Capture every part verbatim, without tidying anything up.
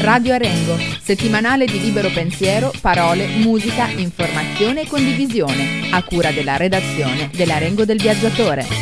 Radio Arengo, settimanale di libero pensiero, parole, musica, informazione e condivisione, a cura della redazione dell'Arengo del Viaggiatore.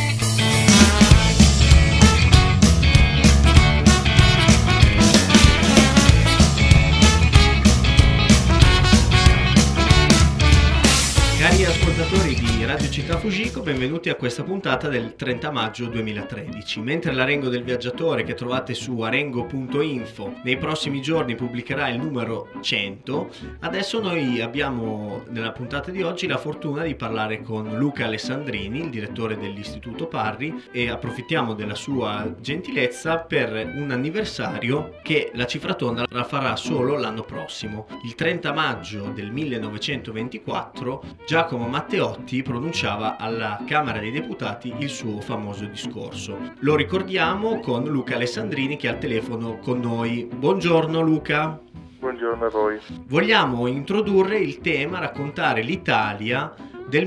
Cari ascoltatori di Radio Città Fujiko, benvenuti a questa puntata del trenta maggio duemilatredici. Mentre l'Arengo del Viaggiatore, che trovate su arengo punto info, nei prossimi giorni pubblicherà il numero cento, adesso noi abbiamo nella puntata di oggi la fortuna di parlare con Luca Alessandrini, il direttore dell'Istituto Parri, e approfittiamo della sua gentilezza per un anniversario che la Cifratonda la farà solo l'anno prossimo. Il trenta maggio del millenovecentoventiquattro Giacomo Matteotti pronunciava alla Camera dei Deputati il suo famoso discorso. Lo ricordiamo con Luca Alessandrini, che è al telefono con noi. Buongiorno Luca. Buongiorno a voi. Vogliamo introdurre il tema, raccontare l'Italia del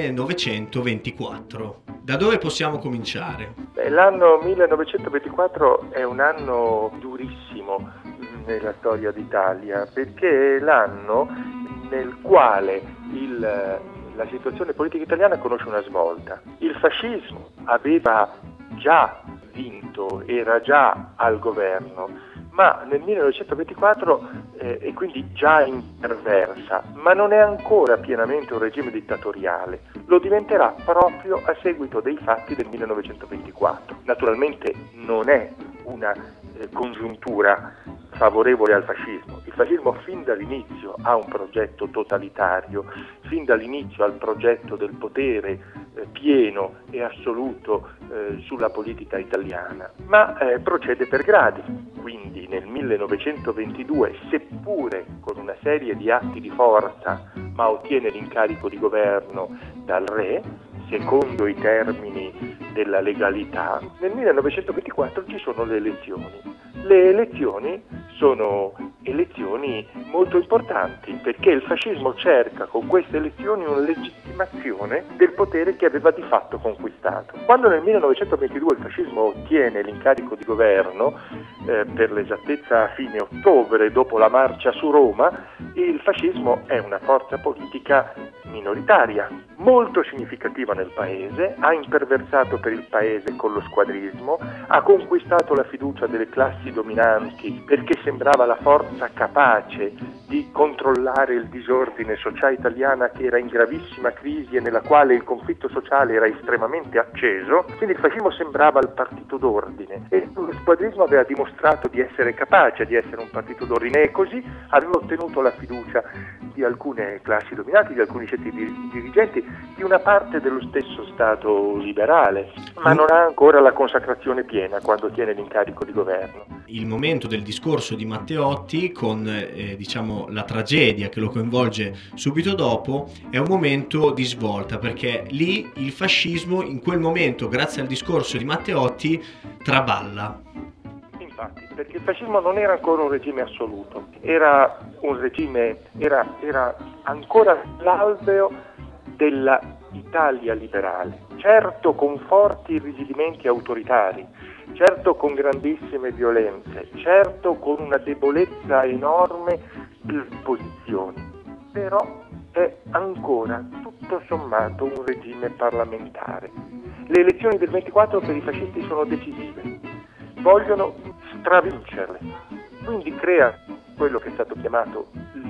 millenovecentoventiquattro. Da dove possiamo cominciare? Beh, l'anno millenovecentoventiquattro è un anno durissimo nella storia d'Italia, perché è l'anno nel quale il, la situazione politica italiana conosce una svolta. Il fascismo aveva già vinto, era già al governo, ma nel millenovecentoventiquattro eh, è quindi già imperversa, ma non è ancora pienamente un regime dittatoriale. Lo diventerà proprio a seguito dei fatti del millenovecentoventiquattro. Naturalmente non è una eh, congiuntura favorevole al fascismo. Il fascismo fin dall'inizio ha un progetto totalitario, fin dall'inizio ha il progetto del potere eh, pieno e assoluto eh, sulla politica italiana, ma eh, procede per gradi. Quindi nel millenovecentoventidue, seppure con una serie di atti di forza, ma ottiene l'incarico di governo dal re, secondo i termini della legalità. Nel millenovecentoventiquattro ci sono le elezioni. Le elezioni sono elezioni molto importanti, perché il fascismo cerca con queste elezioni una legittimazione del potere che aveva di fatto conquistato. Quando nel millenovecentoventidue il fascismo ottiene l'incarico di governo, eh, per l'esattezza a fine ottobre, dopo la marcia su Roma, il fascismo è una forza politica minoritaria, molto significativa nel paese, ha imperversato per il paese con lo squadrismo, ha conquistato la fiducia delle classi dominanti perché sembrava la forza capace di controllare il disordine sociale italiana, che era in gravissima crisi e nella quale il conflitto sociale era estremamente acceso. Quindi il fascismo sembrava il partito d'ordine e lo squadrismo aveva dimostrato di essere capace di essere un partito d'ordine, e così aveva ottenuto la fiducia di alcune classi dominanti, di alcuni ceti dirigenti, di una parte dello stesso Stato liberale, ma non ha ancora la consacrazione piena quando ottiene l'incarico di governo. Il momento del discorso di Matteotti, con eh, diciamo la tragedia che lo coinvolge subito dopo, è un momento di svolta, perché lì il fascismo in quel momento, grazie al discorso di Matteotti, traballa. Infatti, perché il fascismo non era ancora un regime assoluto, era un regime, era, era ancora l'alveo della Italia liberale, certo con forti irrigidimenti autoritari, certo con grandissime violenze, certo con una debolezza enorme delle posizioni, però è ancora tutto sommato un regime parlamentare. Le elezioni del ventiquattro per i fascisti sono decisive, vogliono stravincerle, quindi crea quello che è stato chiamato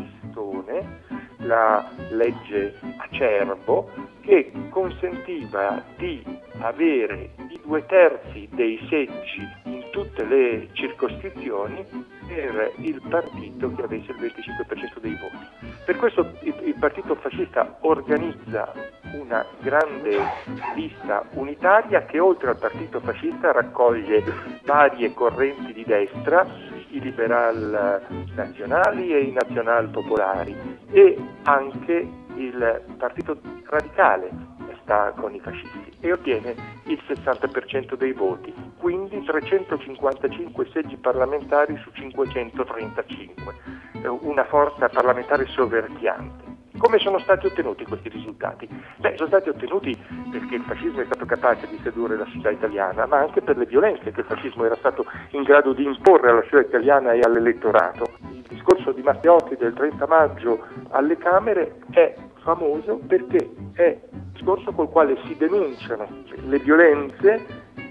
listone, la legge Acerbo, che consentiva di avere i due terzi dei seggi in tutte le circoscrizioni per il partito che avesse il venticinque per cento dei voti. Per questo il, il partito fascista organizza una grande lista unitaria che, oltre al partito fascista, raccoglie varie correnti di destra, i liberal nazionali e i nazional popolari, e anche il partito radicale sta con i fascisti e ottiene il sessanta per cento dei voti, quindi trecentocinquantacinque seggi parlamentari su cinquecentotrentacinque, una forza parlamentare soverchiante. Come sono stati ottenuti questi risultati? Beh, sono stati ottenuti perché il fascismo è stato capace di sedurre la società italiana, ma anche per le violenze che il fascismo era stato in grado di imporre alla società italiana e all'elettorato. Il discorso di Matteotti del trenta maggio alle Camere è famoso perché è un discorso col quale si denunciano le violenze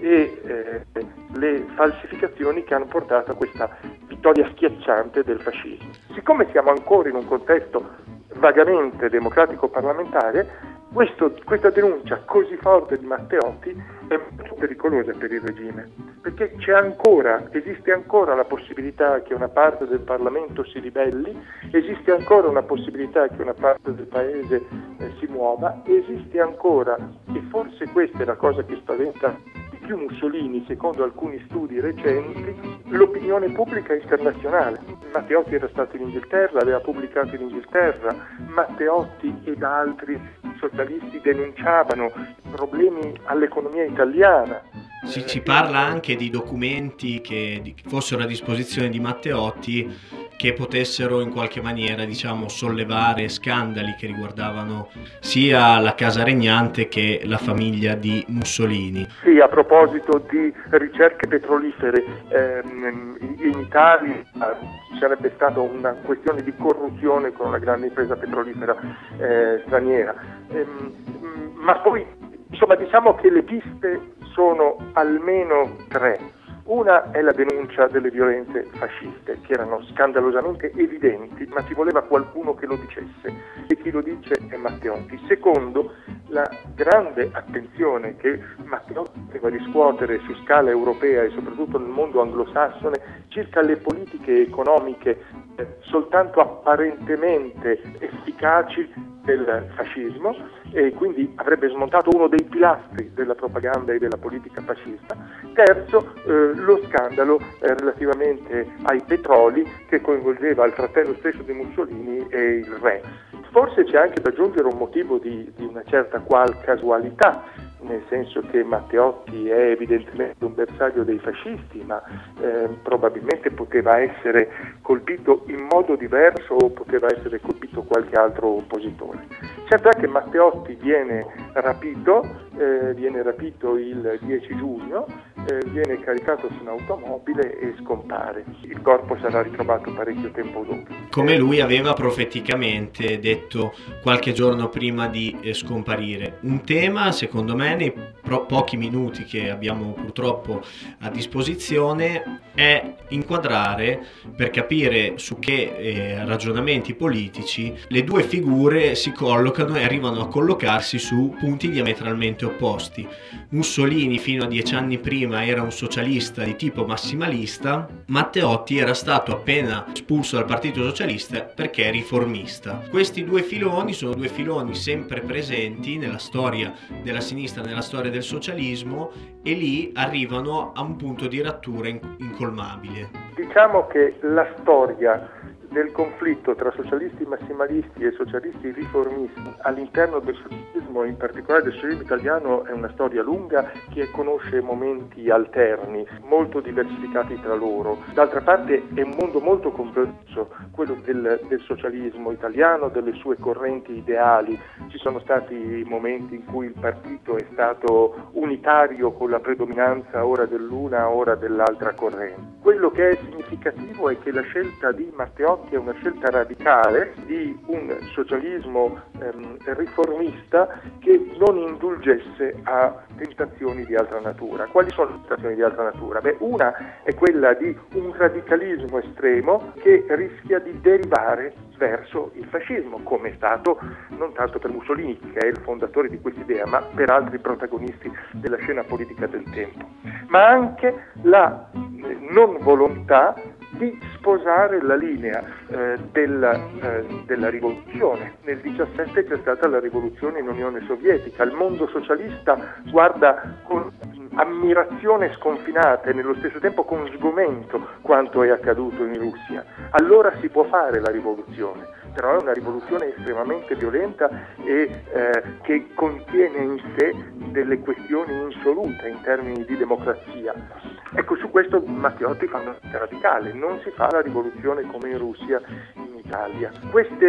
e eh, le falsificazioni che hanno portato a questa vittoria schiacciante del fascismo. Siccome siamo ancora in un contesto vagamente democratico parlamentare, questo, questa denuncia così forte di Matteotti è molto pericolosa per il regime, perché c'è ancora, esiste ancora la possibilità che una parte del Parlamento si ribelli, esiste ancora una possibilità che una parte del Paese eh, si muova, esiste ancora, e forse questa è la cosa che spaventa di più Mussolini, secondo alcuni studi recenti, l'opinione pubblica internazionale. Matteotti era stato in Inghilterra, aveva pubblicato in Inghilterra, Matteotti ed altri socialisti denunciavano problemi all'economia italiana. Si, si parla anche di documenti che di, fossero a disposizione di Matteotti che potessero in qualche maniera, diciamo, sollevare scandali che riguardavano sia la casa regnante che la famiglia di Mussolini. Sì, a proposito di ricerche petrolifere, ehm, in Italia ci sarebbe stata una questione di corruzione con una grande impresa petrolifera eh, straniera. Ehm, ma poi, insomma, diciamo che le piste sono almeno tre. Una è la denuncia delle violenze fasciste, che erano scandalosamente evidenti, ma ci voleva qualcuno che lo dicesse, e chi lo dice è Matteotti. Secondo, la grande attenzione che Matteotti doveva riscuotere su scala europea e soprattutto nel mondo anglosassone circa le politiche economiche eh, soltanto apparentemente efficaci del fascismo, e quindi avrebbe smontato uno dei pilastri della propaganda e della politica fascista. Terzo, eh, lo scandalo eh, relativamente ai petroli, che coinvolgeva il fratello stesso di Mussolini e il re. Forse c'è anche da aggiungere un motivo di, di una certa qual casualità, nel senso che Matteotti è evidentemente un bersaglio dei fascisti, ma eh, probabilmente poteva essere colpito in modo diverso o poteva essere colpito qualche altro oppositore. Certo è che Matteotti viene rapito, eh, viene rapito il dieci giugno, eh, viene caricato su un'automobile e scompare. Il corpo sarà ritrovato parecchio tempo dopo. Come lui aveva profeticamente detto qualche giorno prima di eh, scomparire. Un tema, secondo me, nei pro- pochi minuti che abbiamo purtroppo a disposizione, è inquadrare, per capire su che eh, ragionamenti politici le due figure si collocano e arrivano a collocarsi su punti diametralmente opposti. Mussolini fino a dieci anni prima era un socialista di tipo massimalista, Matteotti era stato appena espulso dal Partito Socialista perché è riformista. Questi due filoni sono due filoni sempre presenti nella storia della sinistra, nella storia del socialismo, e lì arrivano a un punto di rottura incolmabile. Diciamo che la storia del conflitto tra socialisti massimalisti e socialisti riformisti all'interno del socialismo, in particolare del socialismo italiano, è una storia lunga che conosce momenti alterni, molto diversificati tra loro. D'altra parte è un mondo molto complesso, quello del, del socialismo italiano, delle sue correnti ideali. Ci sono stati momenti in cui il partito è stato unitario con la predominanza ora dell'una, ora dell'altra corrente. Quello che è significativo è che la scelta di Matteotti è una scelta radicale di un socialismo ehm, riformista che non indulgesse a tentazioni di altra natura. Quali sono le tentazioni di altra natura? Beh, una è quella di un radicalismo estremo che rischia di derivare verso il fascismo, come è stato non tanto per Mussolini, che è il fondatore di quest'idea, ma per altri protagonisti della scena politica del tempo. Ma anche la eh, non volontà di sposare la linea eh, della, eh, della rivoluzione. Nel diciassette c'è stata la rivoluzione in Unione Sovietica. Il mondo socialista guarda con ammirazione sconfinata e nello stesso tempo con sgomento quanto è accaduto in Russia. Allora si può fare la rivoluzione, però è una rivoluzione estremamente violenta e eh, che contiene in sé delle questioni insolute in termini di democrazia. Ecco, su questo Matteotti fa una scelta radicale: non si fa la rivoluzione come in Russia, in Italia. Queste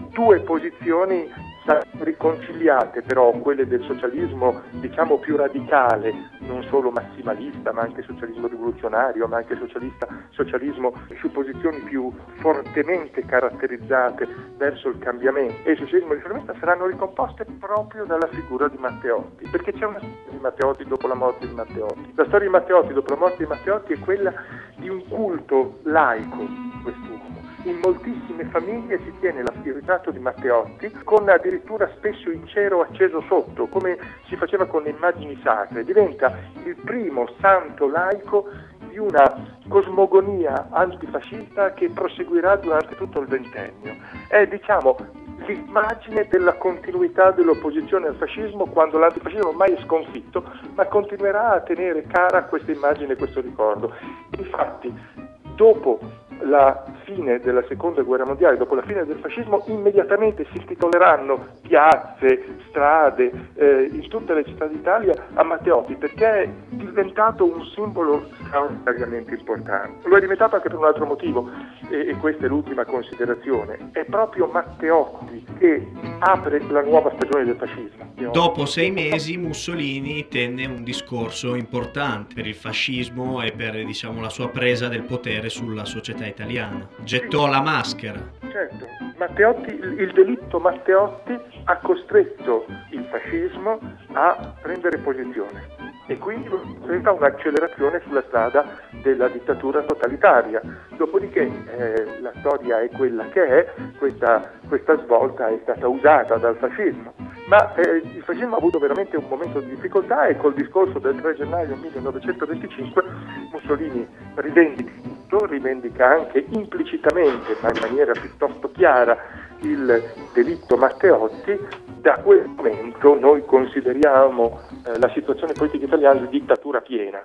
due posizioni riconciliate, però quelle del socialismo diciamo più radicale, non solo massimalista ma anche socialismo rivoluzionario, ma anche socialista, socialismo su posizioni più fortemente caratterizzate verso il cambiamento, e il socialismo riformista saranno ricomposte proprio dalla figura di Matteotti, perché c'è una storia di Matteotti dopo la morte di Matteotti. La storia di Matteotti dopo la morte di Matteotti è quella di un culto laico di quest'uomo. In moltissime famiglie si tiene il ritratto di Matteotti con addirittura spesso il cero acceso sotto, come si faceva con le immagini sacre. Diventa il primo santo laico di una cosmogonia antifascista che proseguirà durante tutto il ventennio. È, diciamo, l'immagine della continuità dell'opposizione al fascismo quando l'antifascismo ormai è sconfitto, ma continuerà a tenere cara questa immagine e questo ricordo. Infatti, dopo la fine della seconda guerra mondiale, dopo la fine del fascismo, immediatamente si intitoleranno piazze, strade eh, in tutte le città d'Italia a Matteotti, perché è diventato un simbolo straordinariamente importante. Lo è diventato anche per un altro motivo, e, e questa è l'ultima considerazione. È proprio Matteotti che apre la nuova stagione del fascismo. Dopo sei mesi Mussolini tenne un discorso importante per il fascismo e per, diciamo, la sua presa del potere sulla società italiana. Gettò la maschera. Certo, Matteotti, il delitto Matteotti ha costretto il fascismo a prendere posizione e quindi presenta un'accelerazione sulla strada della dittatura totalitaria. Dopodiché eh, la storia è quella che è, questa, questa svolta è stata usata dal fascismo. Ma eh, il fascismo ha avuto veramente un momento di difficoltà e col discorso del tre gennaio millenovecentoventicinque Mussolini rivendica, rivendica anche implicitamente, ma in maniera piuttosto chiara, il delitto Matteotti. Da quel momento noi consideriamo eh, la situazione politica italiana di dittatura piena.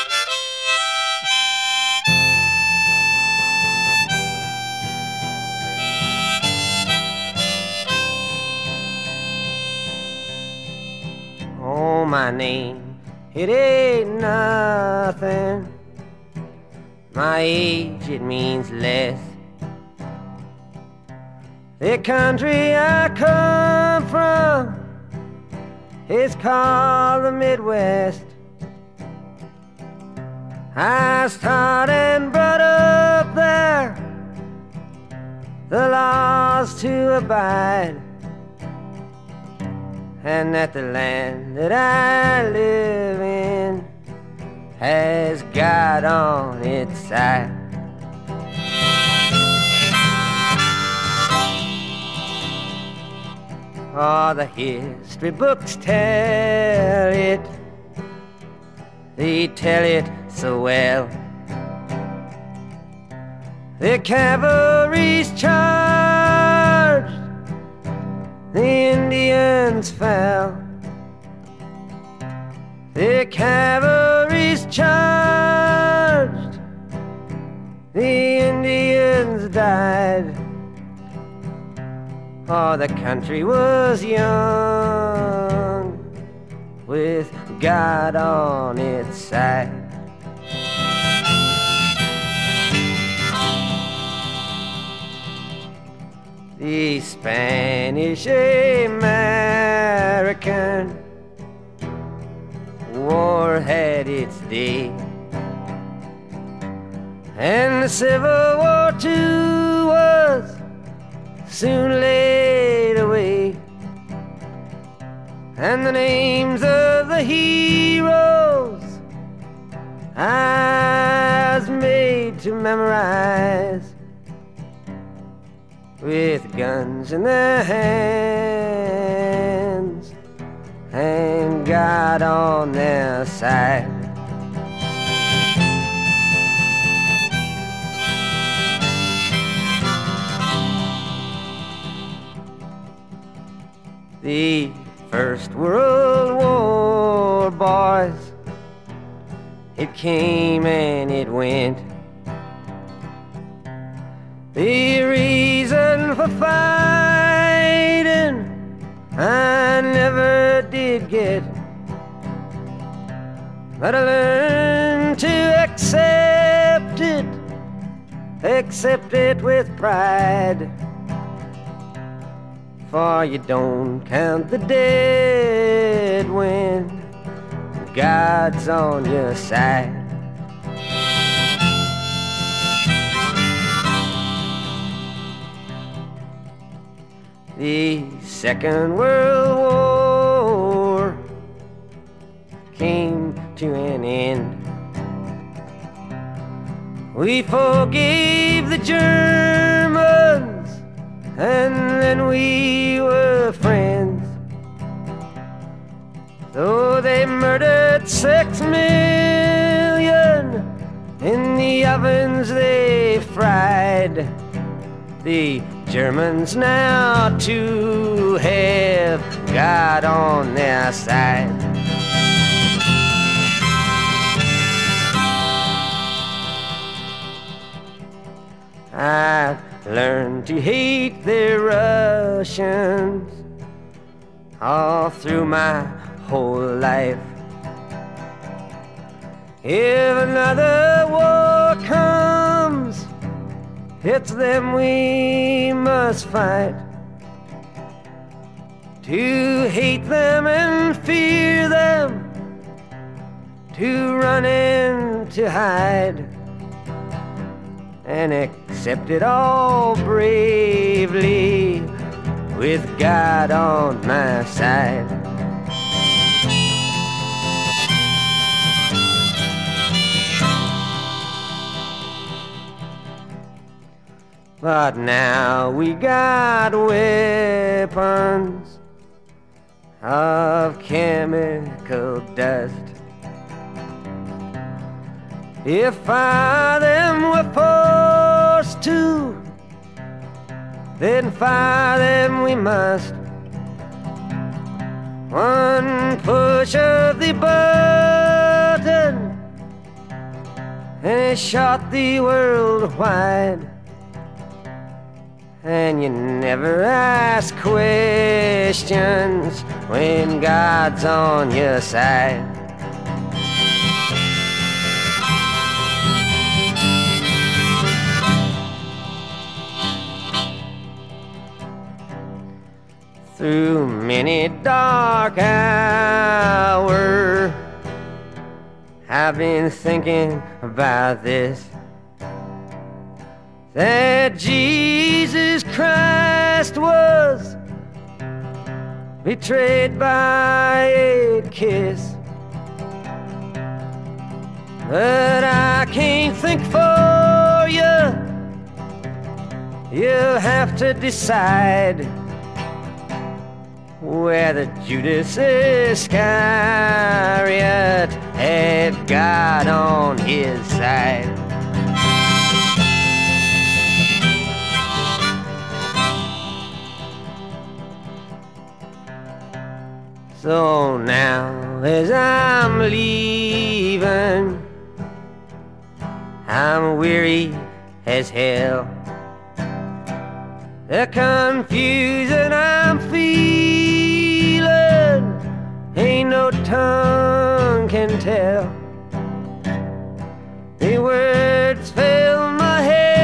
Oh, my name, it ain't nothing. My age, it means less. The country I come from is called the Midwest. I started and brought up there, the laws to abide, and that the land that I live in has God on its side. Oh, the history books tell it, they tell it so well. The cavalry's charged, the Indians fell. The cavalry's charged, the Indians died. Oh, the country was young, with God on its side. The Spanish American War had its day, and the Civil War too was soon laid away, and the names of the heroes I was made to memorize, with guns in their hands and God on their side. The First World War, boys, it came and it went. The reason for fighting I never did get, but I learned to accept it, accept it with pride. for you don't count the dead when God's on your side. The Second World War came to an end. We forgave the Germans, and then we were friends. Though they murdered six million in the ovens they fried, the Germans now too have God on their side. I've learned to hate the Russians all through my whole life. If another war comes, it's them we must fight. To hate them and fear them, to run and to hide, and accept it all bravely with God on my side. But now we got weapons of chemical dust. If fire them were forced to, then fire them we must. One push of the button, and it shot the world wide. And you never ask questions when God's on your side. Through many dark hours, I've been thinking about this, that Jesus Christ was betrayed by a kiss. But I can't think for you. You'll have to decide whether Judas Iscariot had God on his side. So now as I'm leaving, I'm weary as hell. The confusion I'm feeling, ain't no tongue can tell. The words fill my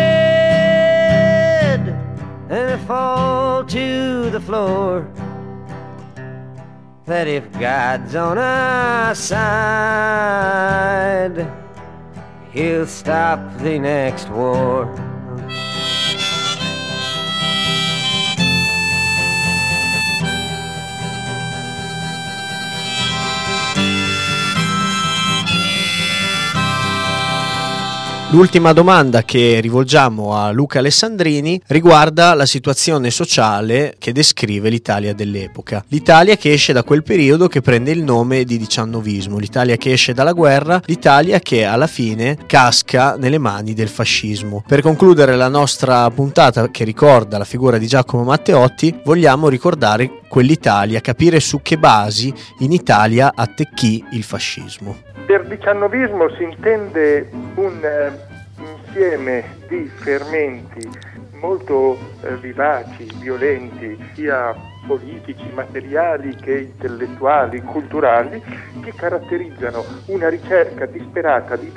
head and fall to the floor. That if God's on our side, He'll stop the next war. L'ultima domanda che rivolgiamo a Luca Alessandrini riguarda la situazione sociale che descrive l'Italia dell'epoca. L'Italia che esce da quel periodo, che prende il nome di diciannovismo, l'Italia che esce dalla guerra, l'Italia che alla fine casca nelle mani del fascismo. Per concludere la nostra puntata che ricorda la figura di Giacomo Matteotti, vogliamo ricordare quell'Italia, capire su che basi in Italia attecchì il fascismo. Per diciannovismo si intende un eh, insieme di fermenti molto eh, vivaci, violenti, sia politici, materiali che intellettuali, culturali, che caratterizzano una ricerca disperata di definizione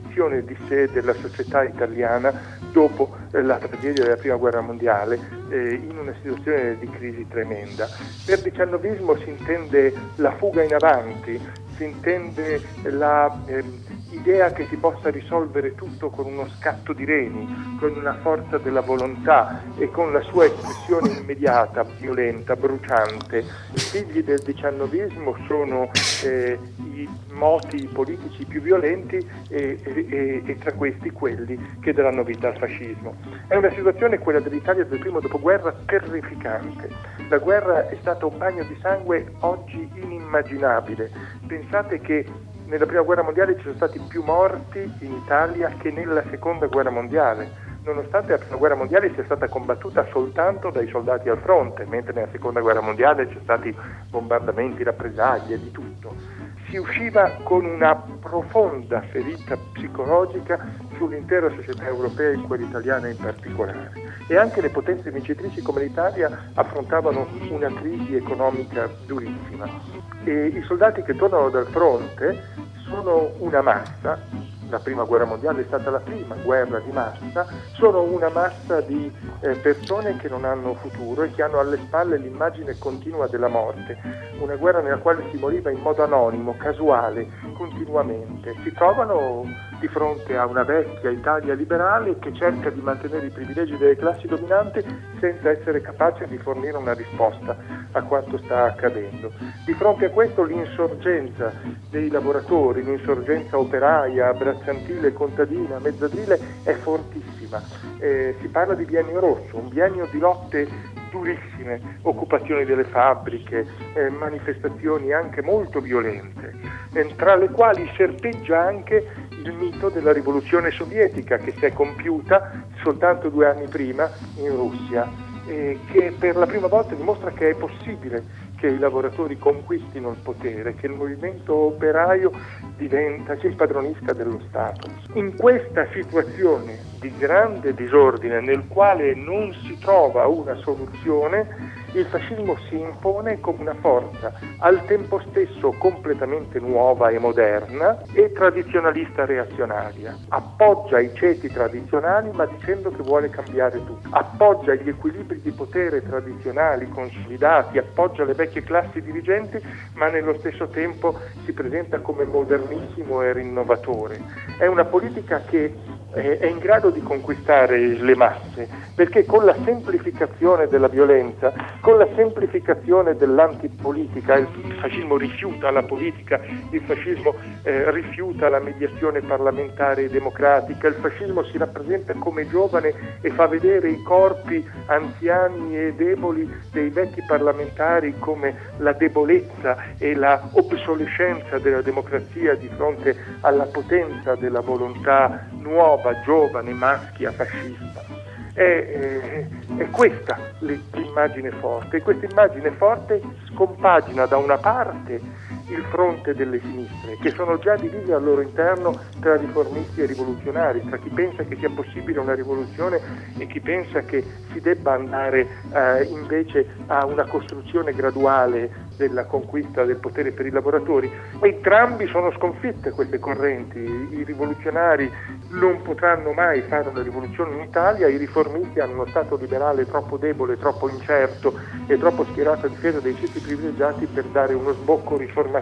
ridefinizione di sé della società italiana dopo eh, la tragedia della Prima Guerra Mondiale, eh, in una situazione di crisi tremenda. Per diciannovismo si intende la fuga in avanti, si intende la eh, idea che si possa risolvere tutto con uno scatto di reni, con una forza della volontà e con la sua espressione immediata, violenta, bruciante. I figli del diciannovismo sono eh, i moti politici più violenti e, e, e tra questi quelli che daranno vita al fascismo. È una situazione, quella dell'Italia del primo dopoguerra, terrificante. La guerra è stata un bagno di sangue oggi inimmaginabile. Pensate che nella Prima Guerra Mondiale ci sono stati più morti in Italia che nella Seconda Guerra Mondiale, nonostante la Prima Guerra Mondiale sia stata combattuta soltanto dai soldati al fronte, mentre nella Seconda Guerra Mondiale ci sono stati bombardamenti, rappresaglie, di tutto. Si usciva con una profonda ferita psicologica sull'intera società europea e quella italiana in particolare. E anche le potenze vincitrici come l'Italia affrontavano una crisi economica durissima. E i soldati che tornano dal fronte sono una massa, la Prima Guerra Mondiale è stata la prima guerra di massa, sono una massa di eh, persone che non hanno futuro e che hanno alle spalle l'immagine continua della morte, una guerra nella quale si moriva in modo anonimo, casuale, continuamente. Si trovano di fronte a una vecchia Italia liberale che cerca di mantenere i privilegi delle classi dominanti senza essere capace di fornire una risposta a quanto sta accadendo. Di fronte a questo l'insorgenza dei lavoratori, l'insorgenza operaia, bracciantile, contadina, mezzadrile è fortissima. Eh, si parla di biennio rosso, un biennio di lotte durissime, occupazioni delle fabbriche, eh, manifestazioni anche molto violente, eh, tra le quali serpeggia anche il mito della rivoluzione sovietica che si è compiuta soltanto due anni prima in Russia, eh, che per la prima volta dimostra che è possibile che i lavoratori conquistino il potere, che il movimento operaio diventa, si impadronisca dello Stato. In questa situazione di grande disordine nel quale non si trova una soluzione, il fascismo si impone come una forza al tempo stesso completamente nuova e moderna e tradizionalista reazionaria. Appoggia i ceti tradizionali ma dicendo che vuole cambiare tutto. Appoggia gli equilibri di potere tradizionali consolidati, appoggia le vecchie classi dirigenti ma nello stesso tempo si presenta come modernissimo e rinnovatore. È una politica che è in grado di conquistare le masse, perché con la semplificazione della violenza, con la semplificazione dell'antipolitica, il fascismo rifiuta la politica, il fascismo eh, rifiuta la mediazione parlamentare e democratica, il fascismo si rappresenta come giovane e fa vedere i corpi anziani e deboli dei vecchi parlamentari come la debolezza e la obsolescenza della democrazia di fronte alla potenza della volontà nuova, giovane, maschia, fascista. È, è, è questa l'immagine forte, e questa immagine forte scompagina da una parte il fronte delle sinistre, che sono già divise al loro interno tra riformisti e rivoluzionari, tra chi pensa che sia possibile una rivoluzione e chi pensa che si debba andare eh, invece a una costruzione graduale della conquista del potere per i lavoratori. Entrambi sono sconfitte queste correnti, i rivoluzionari non potranno mai fare una rivoluzione in Italia, i riformisti hanno uno Stato liberale troppo debole, troppo incerto e troppo schierato a difesa dei ceti privilegiati per dare uno sbocco riformatore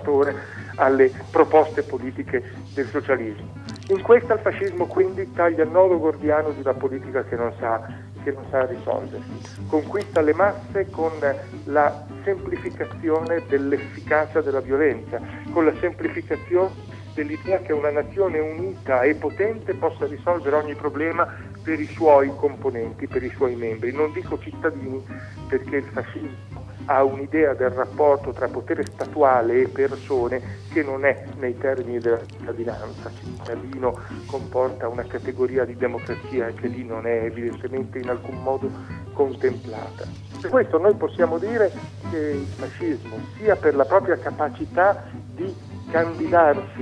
alle proposte politiche del socialismo. In questo il fascismo quindi taglia il nodo gordiano di una politica che non sa, che non sa risolversi. Conquista le masse con la semplificazione dell'efficacia della violenza, con la semplificazione dell'idea che una nazione unita e potente possa risolvere ogni problema per i suoi componenti, per i suoi membri. Non dico cittadini, perché il fascismo ha un'idea del rapporto tra potere statuale e persone che non è nei termini della cittadinanza. Cittadino comporta una categoria di democrazia che lì non è evidentemente in alcun modo contemplata. Per questo noi possiamo dire che il fascismo, sia per la propria capacità di candidarsi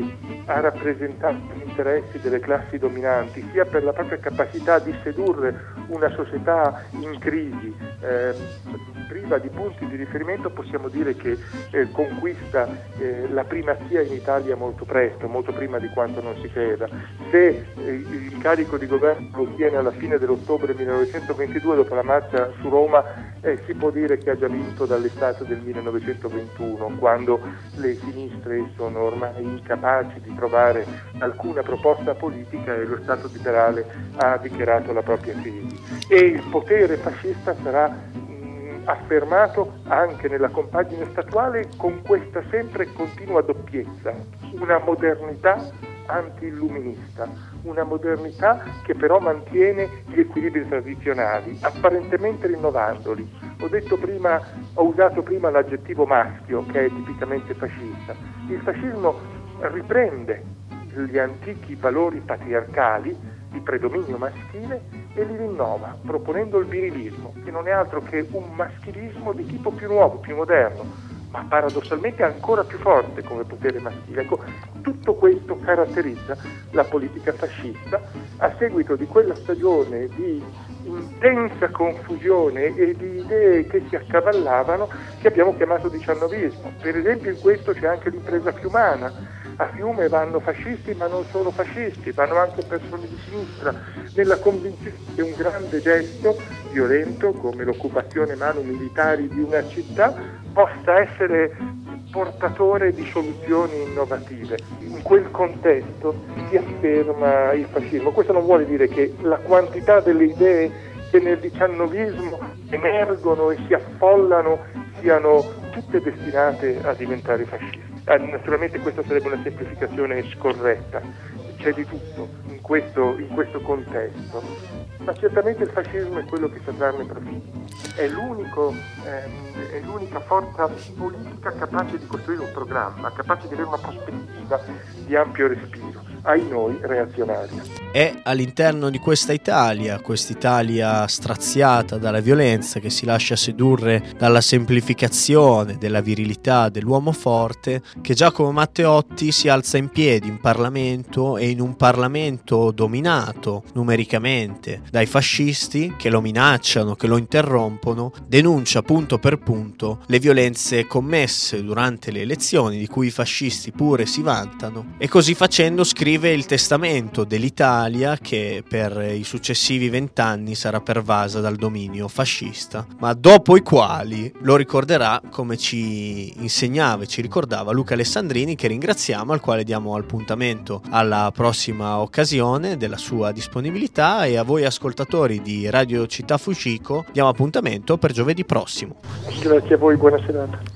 a rappresentare gli interessi delle classi dominanti, sia per la propria capacità di sedurre una società in crisi, eh, priva di punti di riferimento, possiamo dire che eh, conquista eh, la primazia in Italia molto presto, molto prima di quanto non si creda. Se eh, il carico di governo lo ottiene alla fine dell'ottobre millenovecentoventidue, dopo la marcia su Roma, eh, si può dire che ha già vinto dall'estate del millenovecentoventuno, quando le sinistre sono ormai incapaci di trovare alcuna proposta politica e lo Stato liberale ha dichiarato la propria crisi. E il potere fascista sarà mh, affermato anche nella compagine statuale con questa sempre e continua doppiezza, una modernità anti-illuminista, una modernità che però mantiene gli equilibri tradizionali, apparentemente rinnovandoli. Ho detto prima, ho usato prima l'aggettivo maschio, che è tipicamente fascista. Il fascismo riprende gli antichi valori patriarcali di predominio maschile e li rinnova, proponendo il virilismo, che non è altro che un maschilismo di tipo più nuovo, più moderno, ma paradossalmente ancora più forte come potere maschile. Ecco, tutto questo caratterizza la politica fascista a seguito di quella stagione di intensa confusione e di idee che si accavallavano, che abbiamo chiamato diciannovismo. Per esempio in questo c'è anche l'impresa fiumana. A Fiume vanno fascisti, ma non solo fascisti, vanno anche persone di sinistra, nella convinzione che un grande gesto violento, come l'occupazione manu militari di una città, possa essere portatore di soluzioni innovative. In quel contesto si afferma il fascismo. Questo non vuole dire che la quantità delle idee che nel diciannovismo emergono e si affollano siano tutte destinate a diventare fasciste. Eh, naturalmente questa sarebbe una semplificazione scorretta, c'è di tutto in questo, in questo contesto, ma certamente il fascismo è quello che sa trarne profitto, è, l'unico, ehm, è l'unica forza politica capace di costruire un programma, capace di avere una prospettiva di ampio respiro, ai noi reazionaria. È all'interno di questa Italia, quest'Italia straziata dalla violenza, che si lascia sedurre dalla semplificazione, della virilità dell'uomo forte, che Giacomo Matteotti si alza in piedi in Parlamento, e in un Parlamento dominato numericamente dai fascisti che lo minacciano, che lo interrompono, denuncia punto per punto le violenze commesse durante le elezioni, di cui i fascisti pure si vantano, e così facendo scrive il testamento dell'Italia, che per i successivi vent'anni sarà pervasa dal dominio fascista, ma dopo i quali lo ricorderà, come ci insegnava e ci ricordava Luca Alessandrini, che ringraziamo, al quale diamo appuntamento alla prossima occasione della sua disponibilità, e a voi ascoltatori di Radio Città Fujiko diamo appuntamento per giovedì prossimo. Grazie a voi, buona serata.